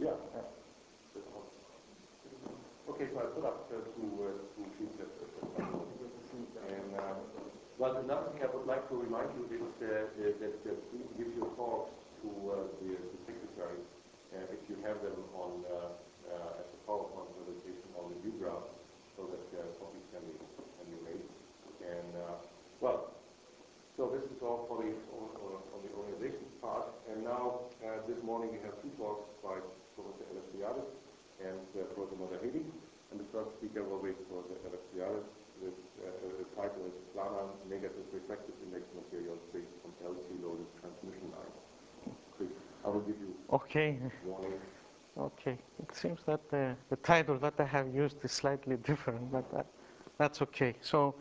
Yeah. Okay, so I put up two sheets at and well, another thing I would like to remind you is that please give your talks to the secretary if you have them on as a PowerPoint presentation on the view graph, so that copies can be made. And well, so this is all for the on the organization part. And now this morning we have two talks by Professor Eleftheriadis and Professor Motajedi. And the first speaker will be Professor Eleftheriadis. The title is Planar Negative Refractive Index Materials based on LC-loaded transmission lines. So I will give you warning. Okay. It seems that the title that I have used is slightly different, but that's okay. So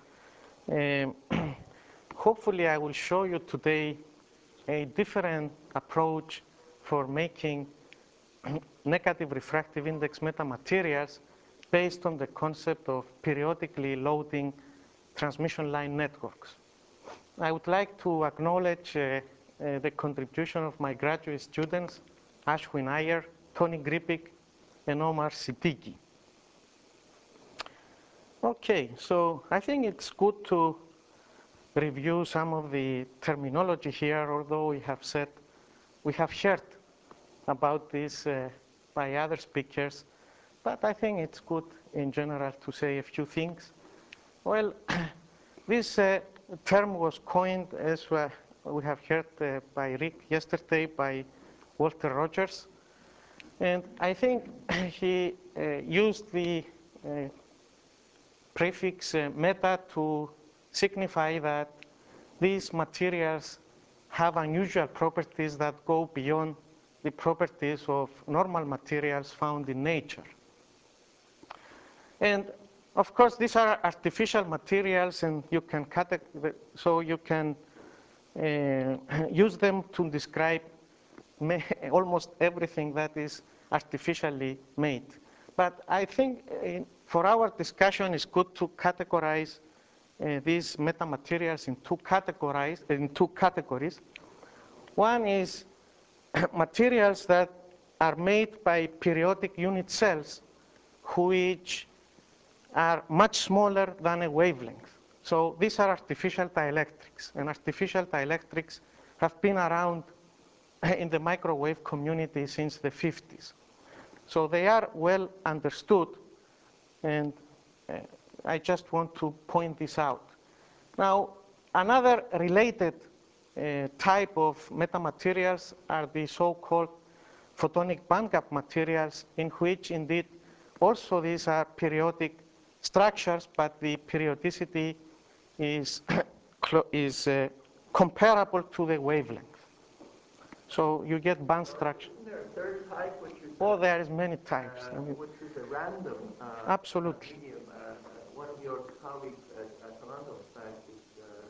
hopefully I will show you today a different approach for making negative refractive index metamaterials based on the concept of periodically loading transmission line networks. I would like to acknowledge the contribution of my graduate students, Ashwin Iyer, Tony Gripik, and Omar Siddiqui. Okay, so I think it's good to review some of the terminology here, although we have shared about this by other speakers. But I think it's good in general to say a few things. Well, this term was coined, as we have heard by Rick yesterday, by Walter Rogers. And I think he used the prefix meta to signify that these materials have unusual properties that go beyond the properties of normal materials found in nature. And of course, these are artificial materials, and you can use them to describe almost everything that is artificially made. But I think for our discussion, it's good to categorize these metamaterials in two categories. One is materials that are made by periodic unit cells, which are much smaller than a wavelength. So these are artificial dielectrics, and artificial dielectrics have been around in the microwave community since the 50s. So they are well understood, and I just want to point this out. Now, another related type of metamaterials are the so-called photonic bandgap materials, in which indeed also these are periodic structures, but the periodicity is comparable to the wavelength. So you get band structure. Isn't there a third type, which is there is many types. Which is a random absolutely. medium. One of your colleagues at Toronto, in fact, is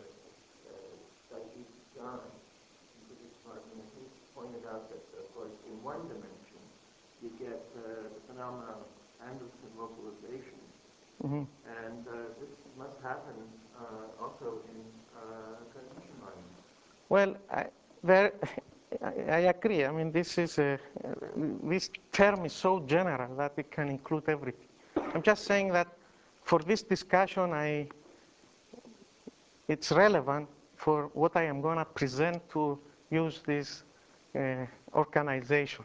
Sajid John, in the physics department, and he pointed out that, of course, in one dimension, you get the phenomenon of Anderson localization. Mm-hmm. And this must happen also in transmission lines. Well, I agree. I mean, this term is so general that it can include everything. I'm just saying that for this discussion, it's relevant for what I am going to present to use this organization.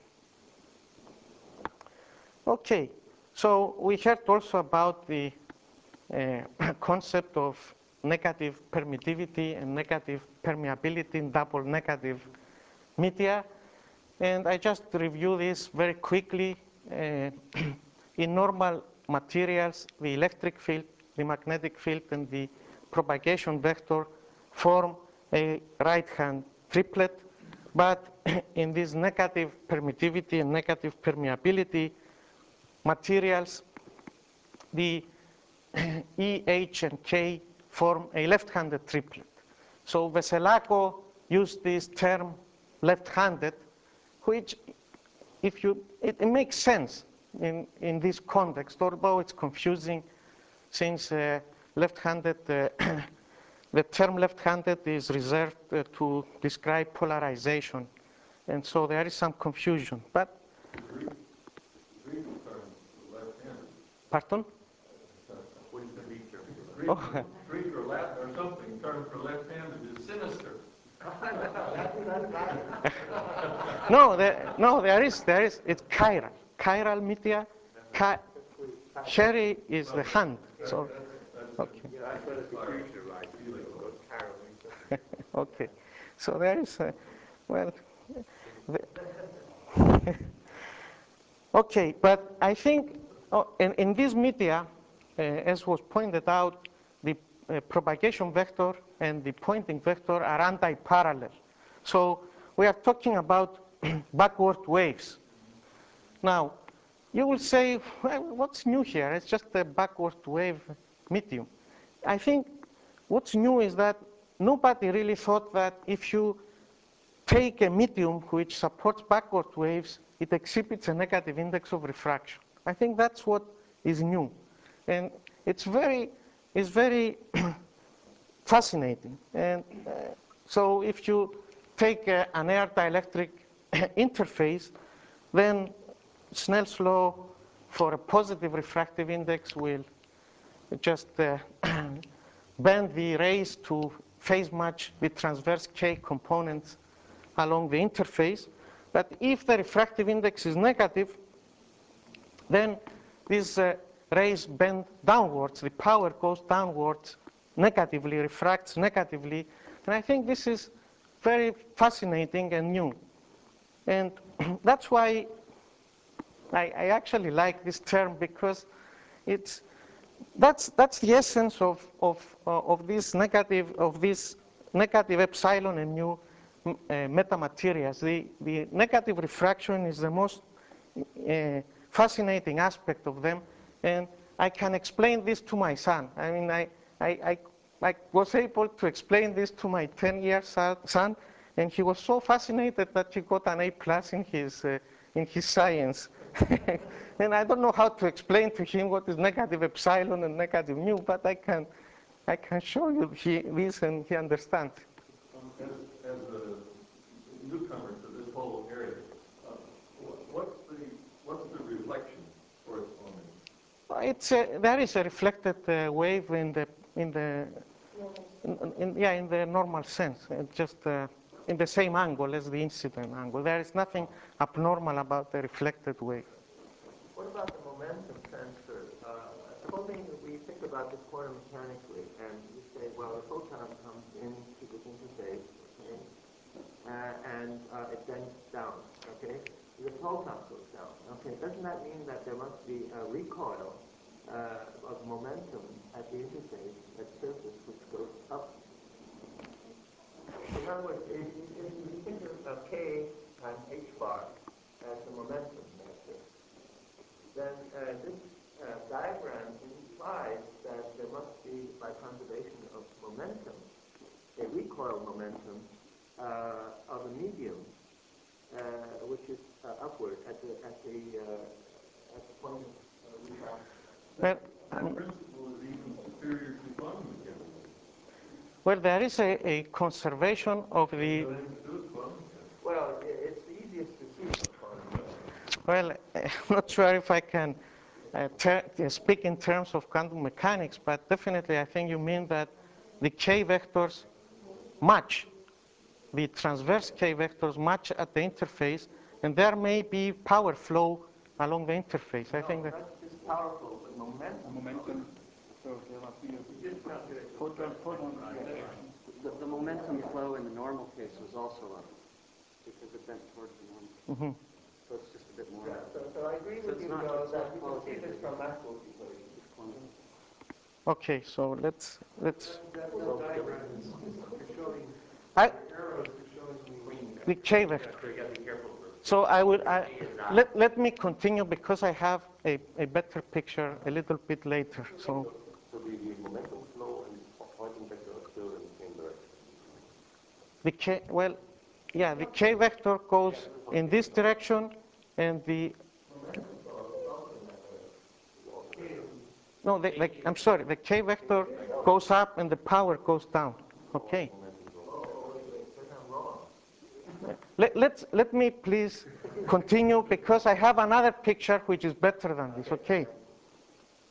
Okay, so we heard also about the concept of negative permittivity and negative permeability in double negative media. And I just review this very quickly. In normal materials, the electric field, the magnetic field, and the propagation vector form a right-hand triplet. But in this negative permittivity and negative permeability materials, the E, H, and K form a left-handed triplet. So Veselaco used this term left-handed, which it makes sense in this context, although it's confusing since left-handed, the term left-handed is reserved to describe polarization. And so there is some confusion. But Pardon? What is the feature? Oh. Greek or Latin or something, term for left-handed is sinister. No, there is. It's chiral. Chiral media. Sherry is the hand. So, okay. Yeah, I got a future right. Okay. So there is, well, okay, but I think in this media, as was pointed out, the propagation vector and the Poynting vector are anti-parallel. So we are talking about backward waves. Now, you will say, well, what's new here? It's just a backward wave medium. I think what's new is that nobody really thought that if you take a medium which supports backward waves, it exhibits a negative index of refraction. I think that's what is new. And it's very fascinating. And so if you take an air dielectric interface, then Snell's law for a positive refractive index will just bend the rays to phase match the transverse K components along the interface. But if the refractive index is negative, then these rays bend downwards. The power goes downwards negatively, refracts negatively. And I think this is very fascinating and new. And that's why I actually like this term, because that's the essence of this negative epsilon and mu metamaterials. The negative refraction is the most fascinating aspect of them, and I can explain this to my son. I mean, I was able to explain this to my 10-year son, and he was so fascinated that he got an A+ in his science. And I don't know how to explain to him what is negative epsilon and negative mu, but I can show you this, and he understands. As a newcomer to this whole area, what's the reflection corresponding? There is a reflected wave in the normal sense, just in the same angle as the incident angle. There is nothing abnormal about the reflected wave. What about the momentum transfer? Supposing we think about this quantum mechanically, and we say, well, a photon comes into this interface, okay, and it bends down, okay? The photon goes down, okay? Doesn't that mean that there must be a recoil of momentum at the interface, at surface, which goes up? In other words, if you think of K times h bar as the momentum vector, then this diagram implies that there must be, by conservation of momentum, a recoil momentum of a medium, which is upward at the point of refraction. That principle is even superior to quantum mechanics. Well, there is a conservation of the. Well, it's the easiest to see from quantum mechanics. Well, I'm not sure if I can speak in terms of quantum mechanics, but definitely I think you mean that the K vectors match, the transverse K vectors match at the interface, and there may be power flow along the interface. I think that. That's just powerful, but momentum. So there must be a photon. The momentum flow in the normal case was also up because it bent towards the normal. Mm-hmm. So it's just a bit more. Yeah, so I agree with you, though, that we can see this from Maxwell's equation. Okay, so let's. The K vector. So let me continue because I have a better picture a little bit later. So the momentum flow and Poynting vector are still in the same direction. the K, well, yeah, the K vector goes in this direction, and the. No, I'm sorry. The K vector goes up and the power goes down. Okay. Let me please continue because I have another picture which is better than this. Okay.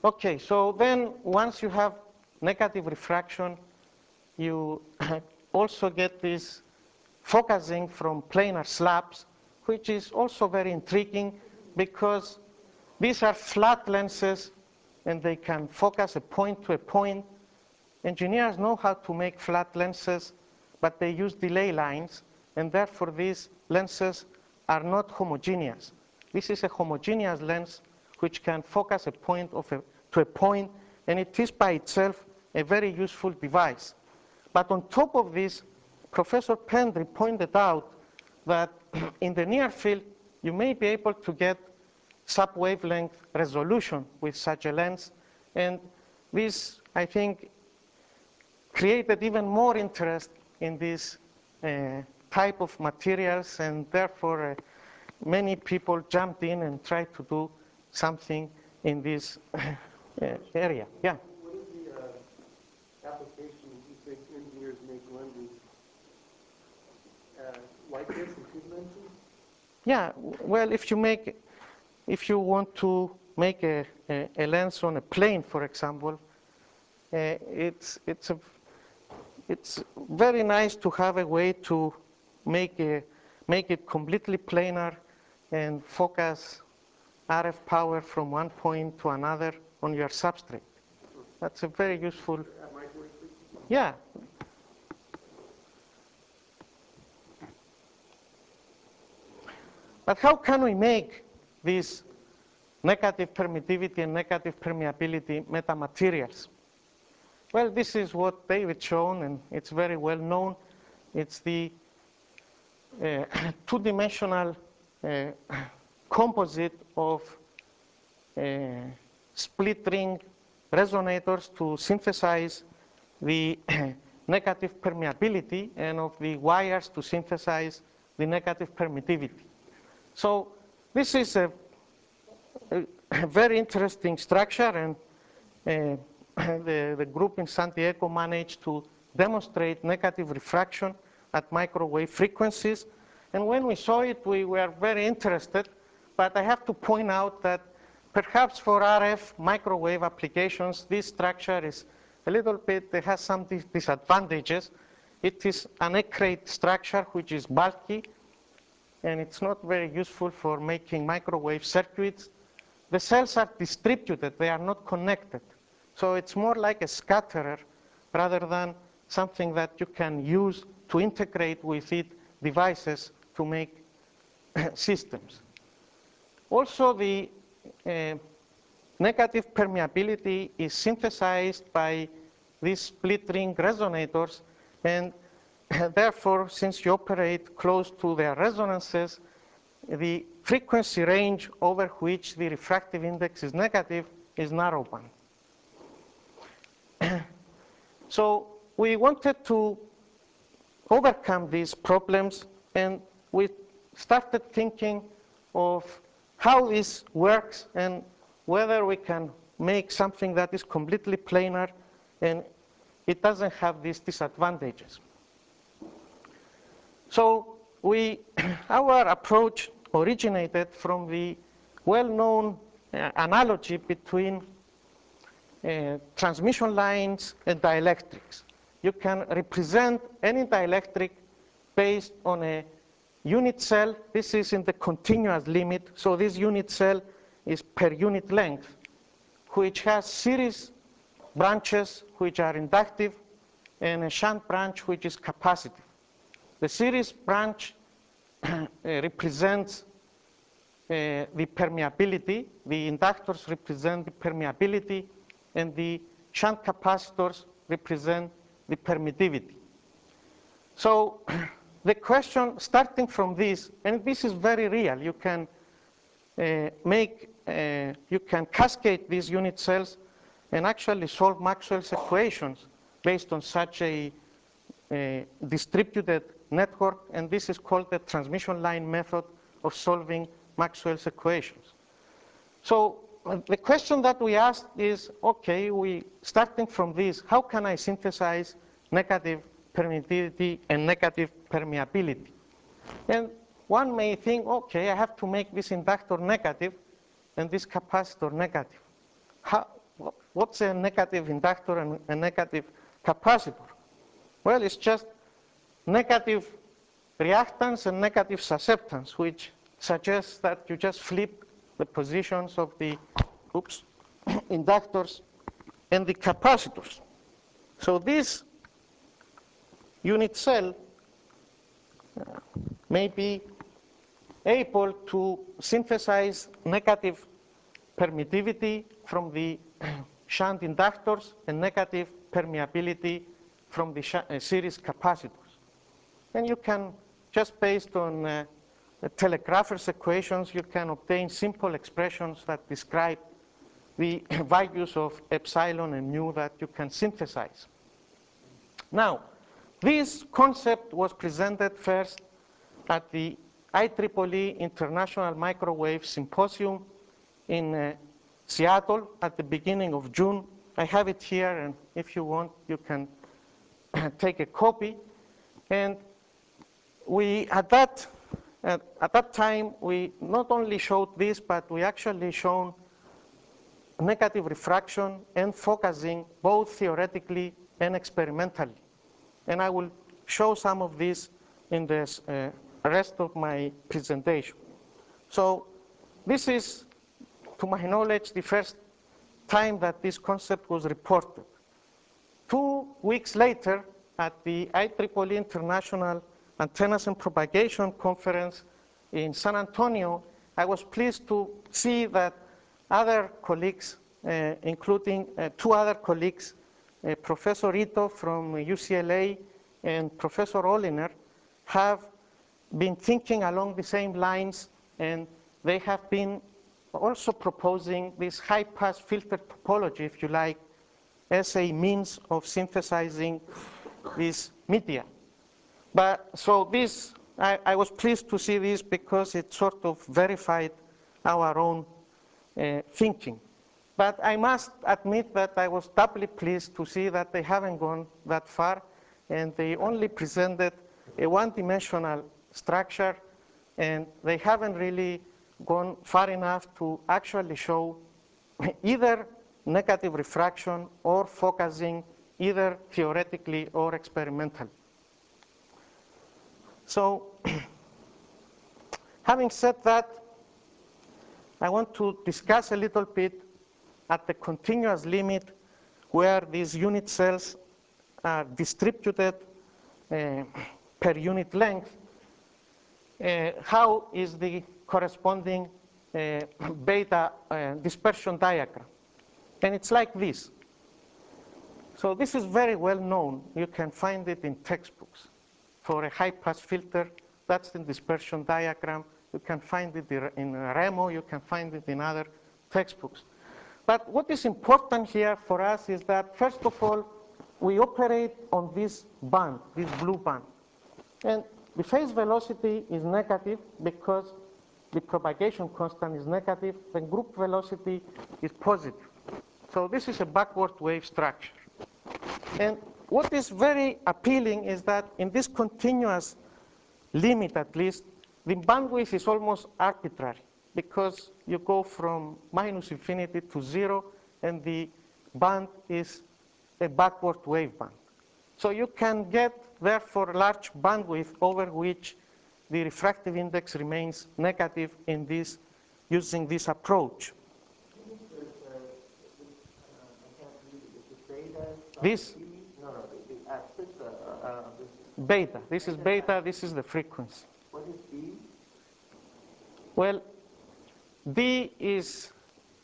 Okay, so then once you have negative refraction, you also get this focusing from planar slabs, which is also very intriguing because these are flat lenses and they can focus a point to a point. Engineers know how to make flat lenses, but they use delay lines, and therefore these lenses are not homogeneous. This is a homogeneous lens which can focus a point to a point, and it is by itself a very useful device. But on top of this, Professor Pendry pointed out that in the near field, you may be able to get sub-wavelength resolution with such a lens. And this, I think, created even more interest in this type of materials, and therefore many people jumped in and tried to do something in this area. Yeah? What is the application you think engineers make lenses like this in two dimensions? Yeah, well, if you want to make a lens on a plane, for example, it's very nice to have a way to make it completely planar and focus RF power from one point to another on your substrate. That's a very useful. Yeah. But how can we make these negative permittivity and negative permeability metamaterials? Well, this is what David shown, and it's very well known. It's the two-dimensional composite of split ring resonators to synthesize the negative permeability, and of the wires to synthesize the negative permittivity. So this is a very interesting structure, and the group in San Diego managed to demonstrate negative refraction at microwave frequencies. And when we saw it, we were very interested. But I have to point out that perhaps for RF microwave applications, this structure is a little bit, it has some disadvantages. It is an ecrate structure, which is bulky, and it's not very useful for making microwave circuits. The cells are distributed, they are not connected. So it's more like a scatterer rather than something that you can use to integrate with it devices to make systems. Also, the negative permeability is synthesized by these split ring resonators, and therefore, since you operate close to their resonances, the frequency range over which the refractive index is negative is narrowband. So we wanted to overcome these problems, and we started thinking of how this works and whether we can make something that is completely planar and it doesn't have these disadvantages. So our approach originated from the well-known analogy between transmission lines and dielectrics. You can represent any dielectric based on a unit cell. This is in the continuous limit. So this unit cell is per unit length, which has series branches which are inductive and a shunt branch which is capacitive. The series branch represents the permeability. The inductors represent the permeability, and the shunt capacitors represent the permittivity. So the question, starting from this, and this is very real, you can you can cascade these unit cells and actually solve Maxwell's equations based on such a distributed network, and this is called the transmission line method of solving Maxwell's equations. So the question that we asked is, okay, starting from this, how can I synthesize negative permittivity and negative permeability? And one may think, okay, I have to make this inductor negative and this capacitor negative. what's a negative inductor and a negative capacitor? Well, it's just negative reactance and negative susceptance, which suggests that you just flip the positions of the inductors and the capacitors. So this unit cell may be able to synthesize negative permittivity from the shunt inductors and negative permeability from the series capacitors. And you can, just based on the telegrapher's equations, you can obtain simple expressions that describe the values of epsilon and mu that you can synthesize. Now, this concept was presented first at the IEEE International Microwave Symposium in Seattle at the beginning of June. I have it here, and if you want, you can take a copy. And we, at that time, we not only showed this, but we actually shown negative refraction and focusing, both theoretically and experimentally. And I will show some of this in the rest of my presentation. So this is, to my knowledge, the first time that this concept was reported. 2 weeks later, at the IEEE International Antennas and Propagation Conference in San Antonio, I was pleased to see that other colleagues, including 2 other colleagues, Professor Ito from UCLA and Professor Ohliner, have been thinking along the same lines, and they have been also proposing this high-pass filter topology, if you like, as a means of synthesizing this media. But so this, I was pleased to see this because it sort of verified our own thinking. But I must admit that I was doubly pleased to see that they haven't gone that far, and they only presented a one-dimensional structure, and they haven't really gone far enough to actually show either negative refraction or focusing, either theoretically or experimentally. So having said that, I want to discuss a little bit at the continuous limit where these unit cells are distributed per unit length. How is the corresponding beta dispersion diagram? And it's like this. So this is very well known. You can find it in textbooks. For a high-pass filter, that's the dispersion diagram. You can find it in Remo. You can find it in other textbooks. But what is important here for us is that, first of all, we operate on this band, this blue band. And the phase velocity is negative because the propagation constant is negative, and group velocity is positive. So this is a backward wave structure. And what is very appealing is that in this continuous limit, at least, the bandwidth is almost arbitrary because you go from -infinity to 0, and the band is a backward wave band. So you can get, therefore, large bandwidth over which the refractive index remains negative in this, using this approach. This beta. This is beta. This is the frequency. What is D? Well, D is,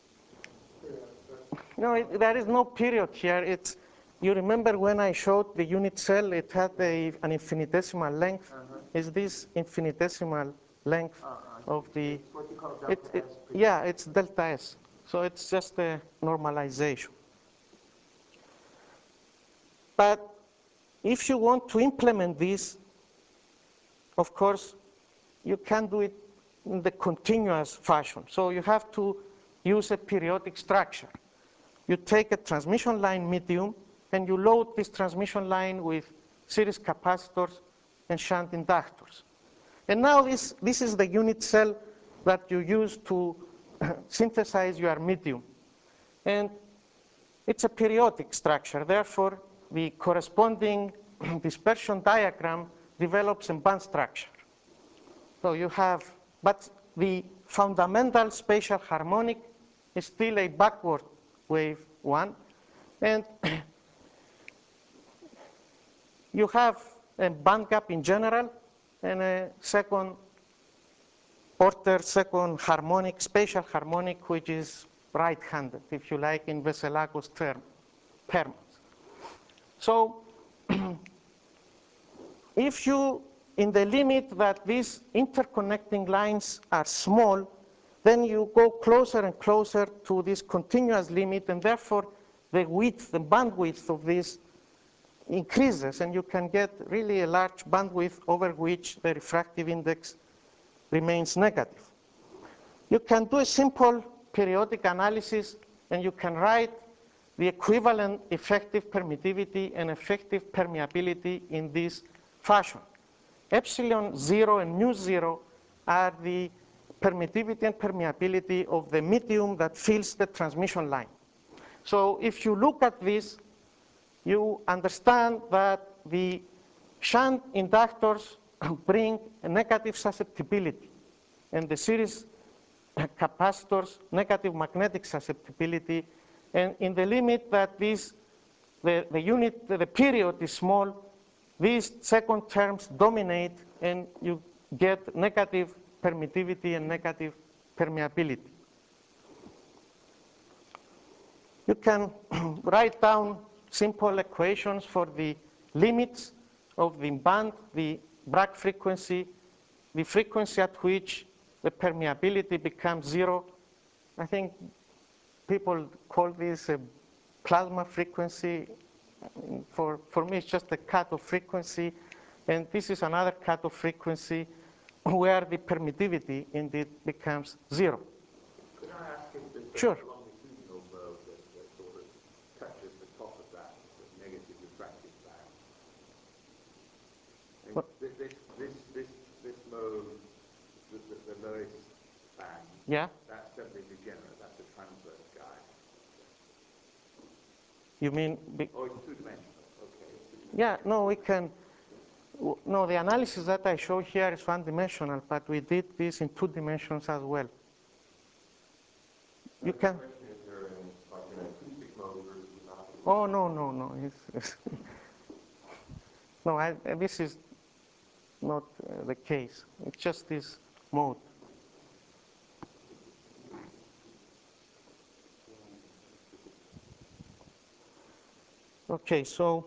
no, there is no period here. It's, you remember when I showed the unit cell, it had an infinitesimal length. Is this infinitesimal length of the, It's what you call delta S. yeah, it's delta S. So it's just a normalization. But if you want to implement this, of course, you can't do it in the continuous fashion. So you have to use a periodic structure. You take a transmission line medium, and you load this transmission line with series capacitors and shunt inductors. And now this is the unit cell that you use to synthesize your medium. And it's a periodic structure. Therefore, the corresponding dispersion diagram develops a band structure. So you have, but the fundamental spatial harmonic is still a backward wave one. And you have a band gap in general and a second order, second harmonic, spatial harmonic, which is right-handed, if you like, in Vesselakos terms. So if you, in the limit that these interconnecting lines are small, then you go closer and closer to this continuous limit, and therefore the width, the bandwidth of this increases, and you can get really a large bandwidth over which the refractive index remains negative. You can do a simple periodic analysis, and you can write the equivalent effective permittivity and effective permeability in this fashion. Epsilon 0 and mu 0 are the permittivity and permeability of the medium that fills the transmission line. So if you look at this, you understand that the shunt inductors bring a negative susceptibility, and the series capacitors negative magnetic susceptibility. And in the limit that this, the period is small, these second terms dominate, and you get negative permittivity and negative permeability. You can write down simple equations for the limits of the band, the Bragg frequency, the frequency at which the permeability becomes zero. I think people call this a plasma frequency. For me, it's just a cutoff frequency. And this is another cutoff frequency where the permittivity indeed becomes zero. Could I ask if there's Sure. a longitudinal mode that sort of touches the top of that negative refractive band? And What? this mode, the lowest band, Yeah? that's simply degenerate, that's a transverse guy. You mean? Oh, it's two-dimensional, okay. Yeah, no, we can. No, the analysis that I show here is one-dimensional, but we did this in 2 dimensions as well. You can. The question is there like an acoustic mode versus an optical? Oh, no. It's no, this is not the case. It's just this mode. Okay, so.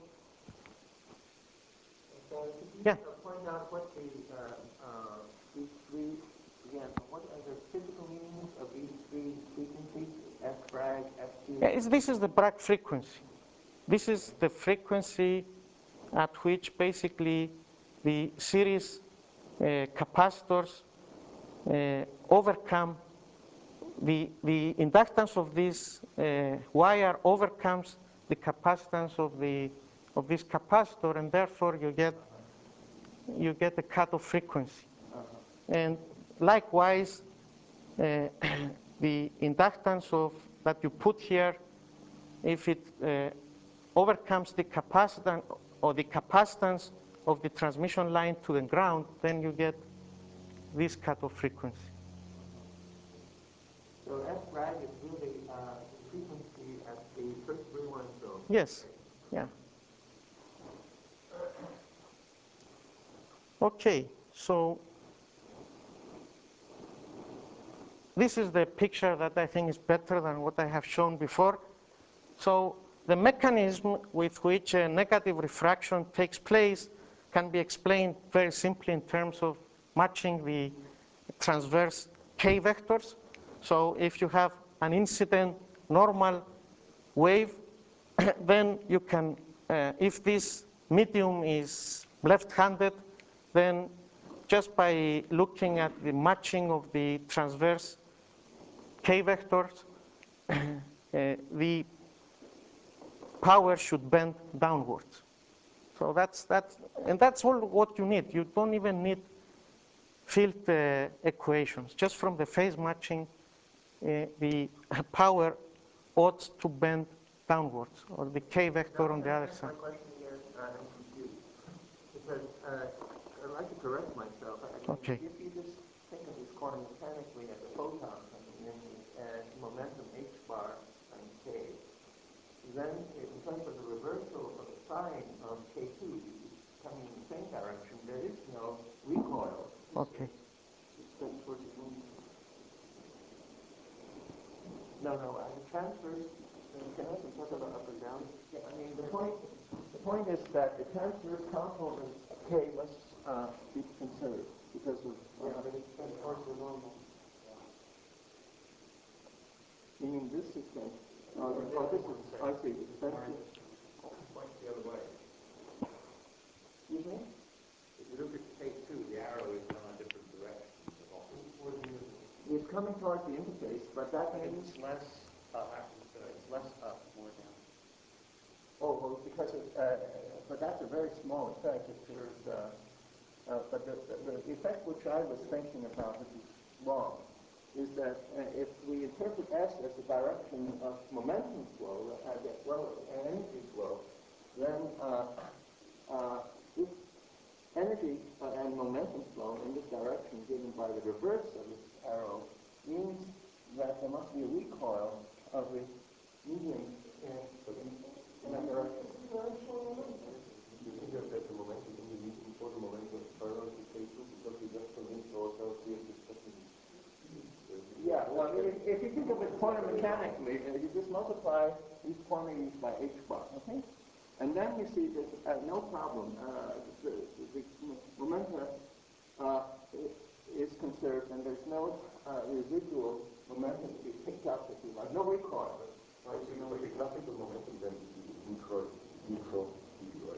Yeah. Point out what the these three, again, what are the physical meanings of these three frequencies? F Bragg, FG? Yeah, this is the Bragg frequency. This is the frequency at which basically the series capacitors overcome the inductance of this wire overcomes the capacitance of this capacitor, and therefore you get a cutoff frequency. And likewise, the inductance that you put here, if it overcomes the capacitance or the capacitance of the transmission line to the ground, then you get this cutoff frequency. So F Bragg is really the frequency at the first Brillouin zone. Yes, yeah. Okay, so this is the picture that I think is better than what I have shown before. So the mechanism with which a negative refraction takes place can be explained very simply in terms of matching the transverse K vectors. So if you have an incident normal wave, then you can, if this medium is left-handed, then just by looking at the matching of the transverse K vectors, the power should bend downwards. So that's all what you need. You don't even need field equations. Just from the phase matching, the power ought to bend downwards, or the k vector on the other My side. question again, I'm confused. Because I'd like to correct myself. I mean, Okay. if you just think of this quantum mechanically as a photon coming in with momentum h bar times k, then in terms of the reversal of the sign of k2 coming in the same direction, there is no recoil. Okay. No, the transverse, can I also talk about up and down? Yeah, I mean, the point is that the transverse component K must be conserved because of... but it's bent towards the normal. You mean this is bent? This is, I see, it's bent. Points the other way. Excuse me? If you look at K2, the arrow is in a different direction. It's coming towards the interface, but that means... It's less up, more down. Oh, well, because but that's a very small effect. But the effect which I was thinking about, which is wrong, is that if we interpret S as the direction of momentum flow, as well as energy flow, then this energy and momentum flow in this direction given by the reverse of this arrow means that there must be a recoil of the medium in that direction. You think that the momentum in the medium for the momentum is parallel to K2 because we just convinced ourselves we have discussion. Yeah, well, if you think of it quantum mechanically, you just multiply these quantities by h bar, okay? And then you see that no problem. The momentum is conserved, and there's no residual momentum to be picked up, if you like, no recoil. Right, so you the classical momentum density is neutral E, right?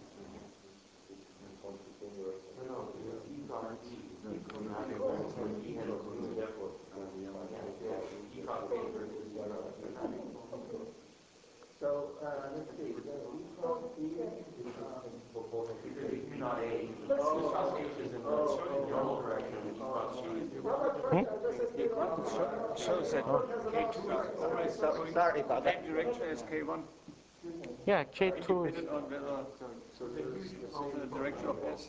No, E cross E. So, let's see. E cross E E not A. E cross H is in the normal direction, and E cross G is the Shows that K2 is always sorry about that. same direction as K1. Yeah, K2 is... Depending on whether the direction of S.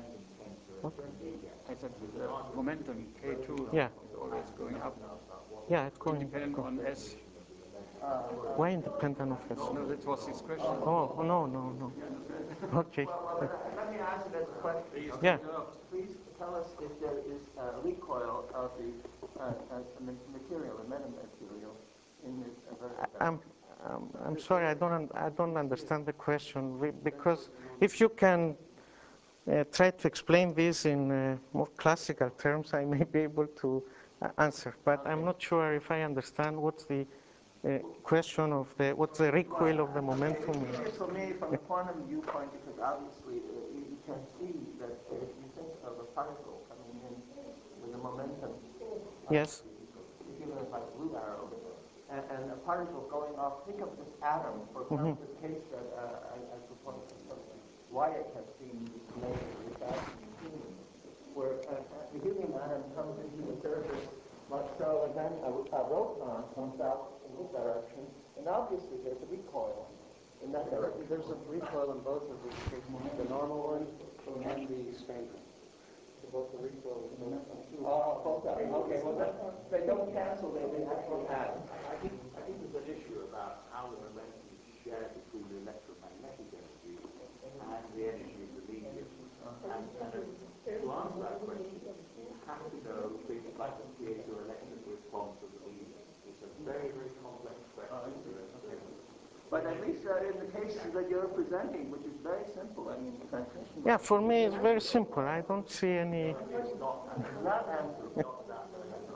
I said the momentum K2 Yeah. is always going up. Yeah, it's going... Independent on S. Why independent of S? No, that was his question. Oh, no. Okay. Well, let me ask you this question. Yeah. Please tell us if there is a recoil of the material, the metamaterial, in this vertical. I'm sorry, I don't understand the question, because if you can try to explain this in more classical terms, I may be able to answer. But I'm not sure if I understand what's the question of what's the recoil of the momentum. For me, from the quantum viewpoint, because obviously you can see that if you think of a particle coming in with a momentum, Yes. given by blue arrow, and a particle going off, think of this atom, for example, this case that I propose Wyatt has seen made with helium, where the helium atom comes into the surface like so, and then a proton comes out in this direction, and obviously there's a recoil in that direction. There's a recoil in both of these cases, the normal one and the standard. Both the recoil and the momentum. Both are. Okay, well, they don't cancel, they actually add. I think there's an issue about how the momentum is shared between the electromagnetic energy and the energy of the medium. And to answer that question, you have to know things like the piezoelectric response of the medium. It's a very, very complex question. But at least in the cases that you're presenting, which is very simple, I mean, transmission. Yeah, for me it's very simple. I don't see any... That answer is not that.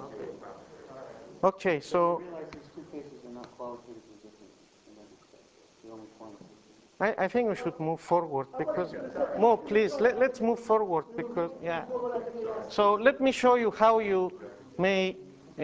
Okay, so... You realize these two cases are not qualitatively different in that respect. They're only quantitative. I think we should move forward because... Mo, please, let's move forward because, yeah. So let me show you how you may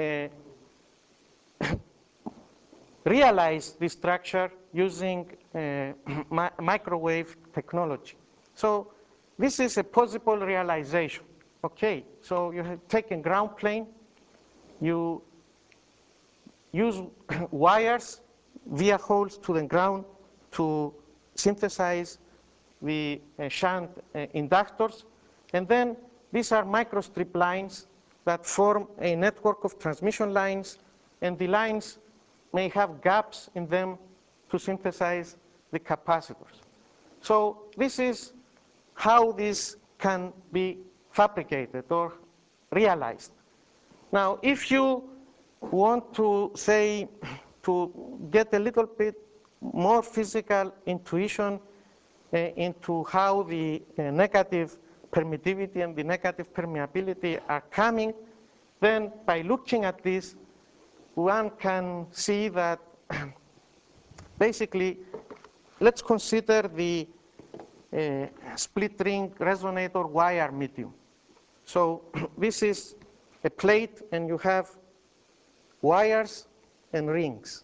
realize this structure using microwave technology. So this is a possible realization. Okay, so you have taken ground plane, you use wires via holes to the ground to synthesize the shunt inductors. And then these are microstrip lines that form a network of transmission lines, and the lines may have gaps in them to synthesize the capacitors. So this is how this can be fabricated or realized. Now, if you want to say, to get a little bit more physical intuition into how the negative permittivity and the negative permeability are coming, then by looking at this, one can see that basically, let's consider the split ring resonator wire medium. So this is a plate, and you have wires and rings.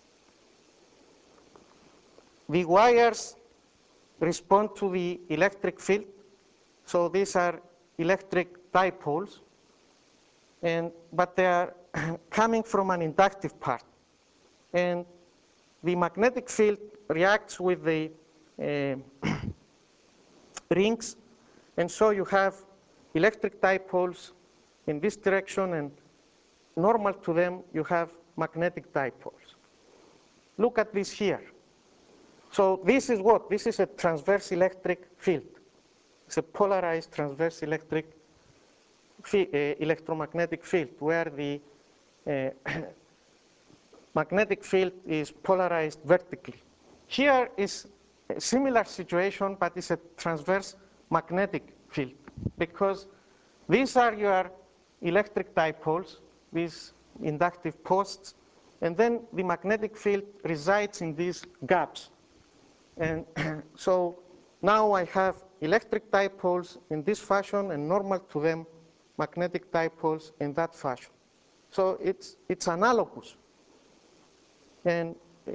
The wires respond to the electric field. So these are electric dipoles, but they are coming from an inductive part. And the magnetic field reacts with the rings, and so you have electric dipoles in this direction, and normal to them, you have magnetic dipoles. Look at this here. So this is what? This is a transverse electric field. It's a polarized transverse electromagnetic field where the magnetic field is polarized vertically. Here is a similar situation, but it's a transverse magnetic field because these are your electric dipoles, these inductive posts, and then the magnetic field resides in these gaps. And so now I have electric dipoles in this fashion and normal to them magnetic dipoles in that fashion. So it's analogous. And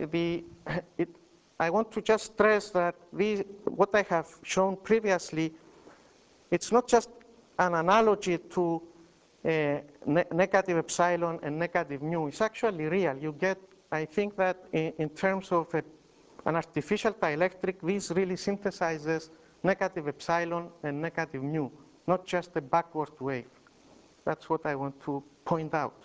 I want to just stress that what I have shown previously, it's not just an analogy to negative epsilon and negative mu. It's actually real. You get, I think that in terms of an artificial dielectric, this really synthesizes negative epsilon and negative mu, not just a backward wave. That's what I want to point out.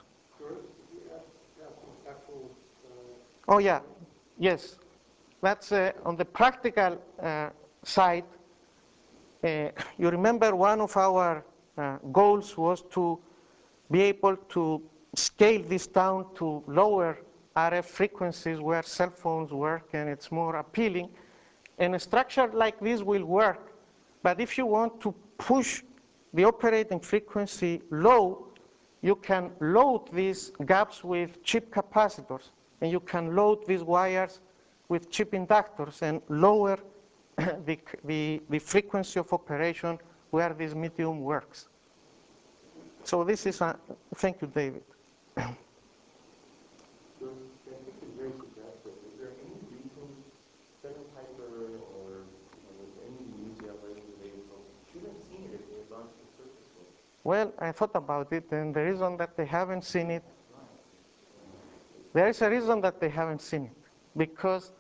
Oh yeah, yes. That's on the practical side. You remember one of our goals was to be able to scale this down to lower RF frequencies where cell phones work and it's more appealing. And a structure like this will work. But if you want to push the operating frequency low, you can load these gaps with cheap capacitors. And you can load these wires with cheap inductors and lower the frequency of operation where this medium works. So this is thank you, David. Well, I thought about it, and the reason that they haven't seen it, there is a reason that they haven't seen it. Because,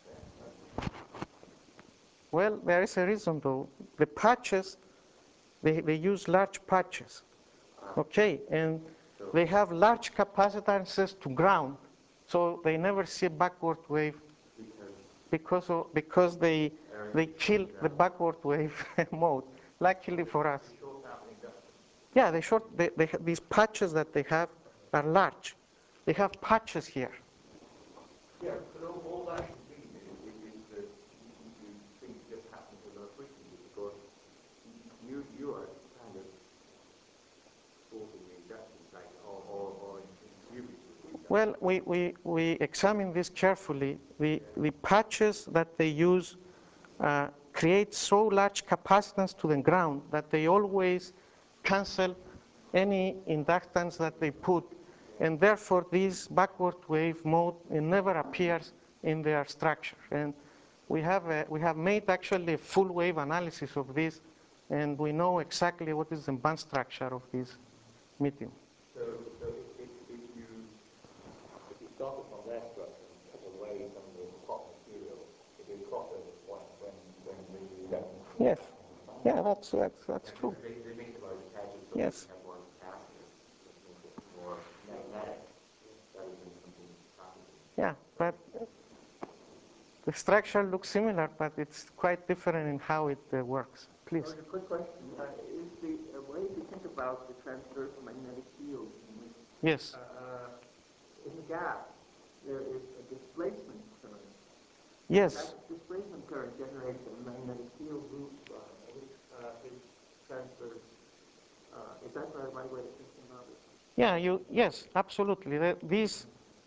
well, there is a reason though. The patches, they use large patches, okay? And they have large capacitances to ground, so they never see a backward wave because they kill the backward wave mode, luckily for us. Yeah, these patches that they have are large. They have patches here. Yeah, but all that can be is that you think just happens with low frequency because you are kind of forcing the induction cycle or interfering with the induction. Well, we examine this carefully. The patches that they use create so large capacitance to the ground that they always cancel any inductance that they put. And therefore, this backward wave mode never appears in their structure. And we have made actually a full wave analysis of this, and we know exactly what is the band structure of this medium. So if you started from their structure and cut away away from the crop material to the crossover point when the Yes. Yeah, that's true. They make it like patches so Yes. they have more capacity, which makes it more magnetic rather than something complicated. Yeah, but the structure looks similar, but it's quite different in how it works. Please. a quick question. Is the way to think about the transverse magnetic field in which Yes. in the gap there is a displacement current? Yes. That displacement current generates a magnetic field loop which is transverse. Is that the right way of thinking about it? Yeah. Yes. Absolutely. These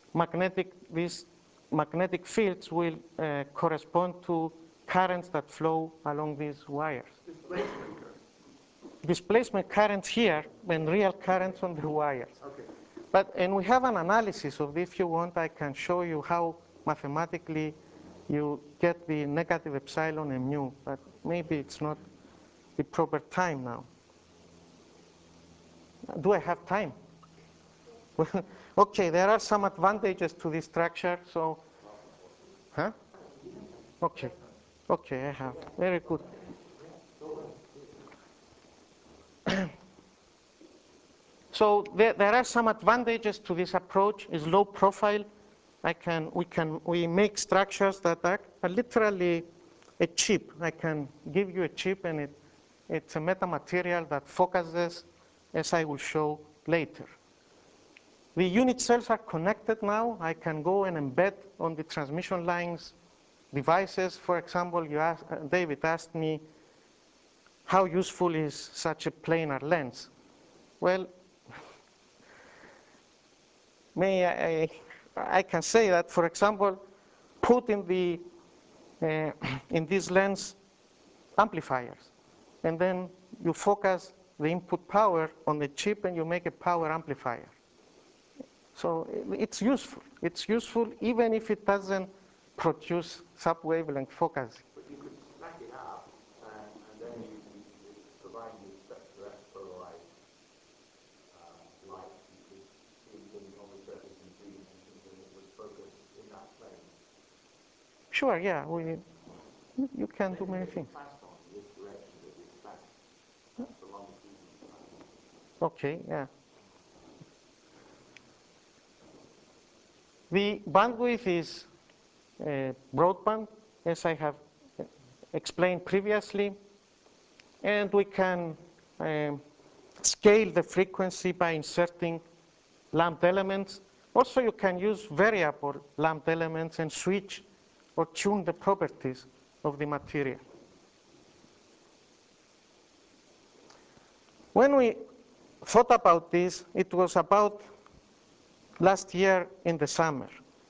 magnetic fields will correspond to currents that flow along these wires. Displacement current. Displacement currents here and real currents on the wires. Okay. And we have an analysis of this. If you want, I can show you how mathematically you get the negative epsilon and mu, but maybe it's not the proper time now. Do I have time? Okay, there are some advantages to this structure, so, huh? Okay, I have, very good. So there are some advantages to this approach. It's low profile. We make structures that are literally a chip. I can give you a chip, and it's a metamaterial that focuses, as I will show later. The unit cells are connected now. I can go and embed on the transmission lines devices. For example, David asked me, how useful is such a planar lens? Well, I can say that, for example, put in this lens amplifiers, and then you focus the input power on the chip, and you make a power amplifier. So it's useful. It's useful even if it doesn't produce sub-wavelength focusing. But you could stack it up, and then you provide you less polarized light. You could see things on the surface in 3 dimensions, and it would focus in that plane. Sure, yeah. You can do many things. Fast on this direction that we expect. That's the longitudinal time. Okay, yeah. The bandwidth is broadband, as I have explained previously. And we can scale the frequency by inserting lambda elements. Also, you can use variable lambda elements and switch or tune the properties of the material. When we thought about this, it was about last year in the summer.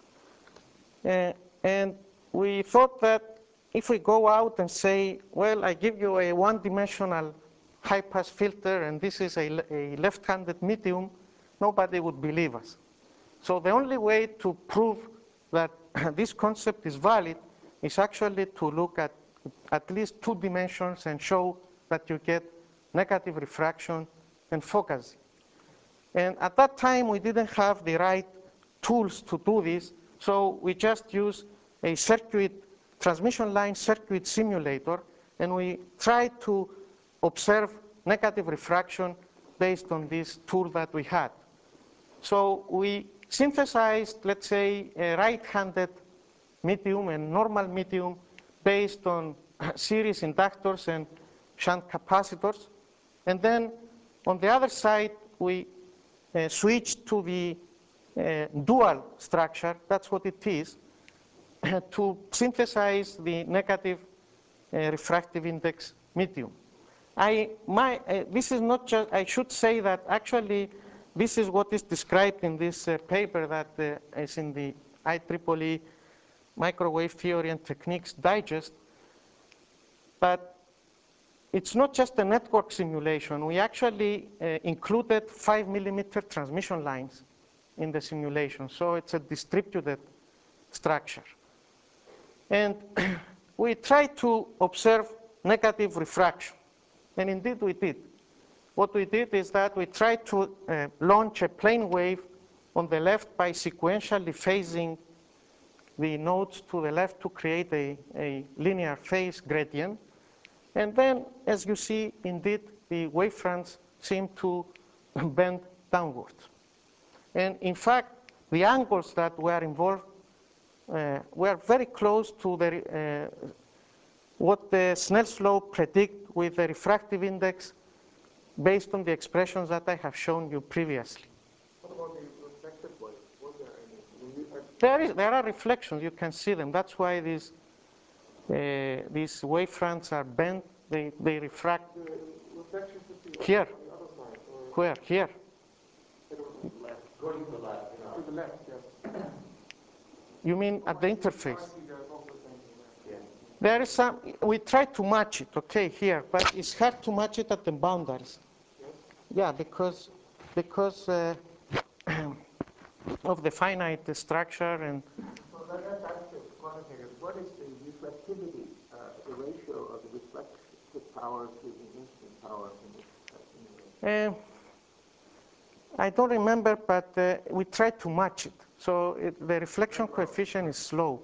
And we thought that if we go out and say, well, I give you a one-dimensional high-pass filter, and this is a left-handed medium, nobody would believe us. So the only way to prove that this concept is valid is actually to look at least 2 dimensions and show that you get negative refraction and focusing. And at that time, we didn't have the right tools to do this, so we just used a transmission line circuit simulator, and we tried to observe negative refraction based on this tool that we had. So we synthesized, let's say, a right-handed medium and normal medium based on series inductors and shunt capacitors. And then on the other side, we switched to the dual structure, that's what it is, to synthesize the negative refractive index medium. This is not just, I should say that actually this is what is described in this paper that is in the IEEE Microwave Theory and Techniques Digest. But it's not just a network simulation. We actually included 5-millimeter transmission lines in the simulation. So it's a distributed structure. And we tried to observe negative refraction. And indeed we did. What we did is that we tried to launch a plane wave on the left by sequentially phasing the nodes to the left to create a linear phase gradient. And then, as you see, indeed, the wavefronts seem to bend downwards. And in fact, the angles that were involved were very close to what the Snell's law predict with the refractive index based on the expressions that I have shown you previously. What about the reflected light? Was there any? There are reflections. You can see them. That's why these wavefronts are bent. They refract. The reflection should be Here. on the other side. Or Where? Here. Going to the left, you know. to the left, yes. You mean at the interface? I see there's also things in there. There is some. We try to match it, okay, here, but it's hard to match it at the boundaries. Yeah, because of the finite structure and. So that's actually quantitative. What is the reflectivity, the ratio of the reflective power to the incident power in this simulation? I don't remember, but we tried to match it. So the reflection coefficient is slow.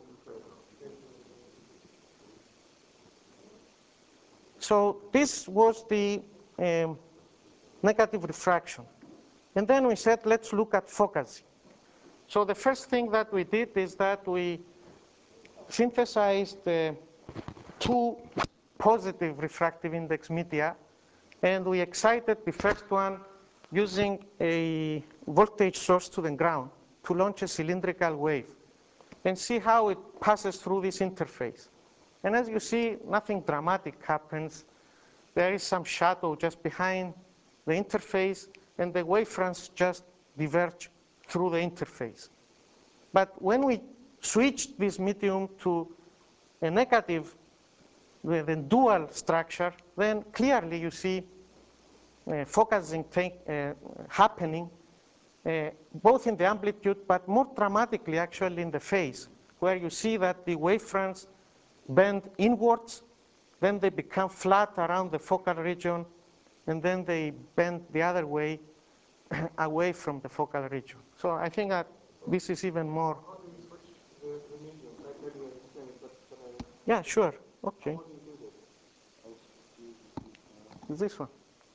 So this was the negative refraction. And then we said, let's look at focusing. So the first thing that we did is that we synthesized two positive refractive index media, and we excited the first one using a voltage source to the ground to launch a cylindrical wave and see how it passes through this interface. And as you see, nothing dramatic happens. There is some shadow just behind the interface, and the wavefronts just diverge through the interface. But when we switched this medium to a negative with a dual structure, then clearly you see focusing happening both in the amplitude, but more dramatically actually in the phase, where you see that the wavefronts bend inwards, then they become flat around the focal region, and then they bend the other way away from the focal region. So I think that this is even more. How do you switch the medium? Maybe I explain it, but Yeah, sure. Okay. how do you do this? This one.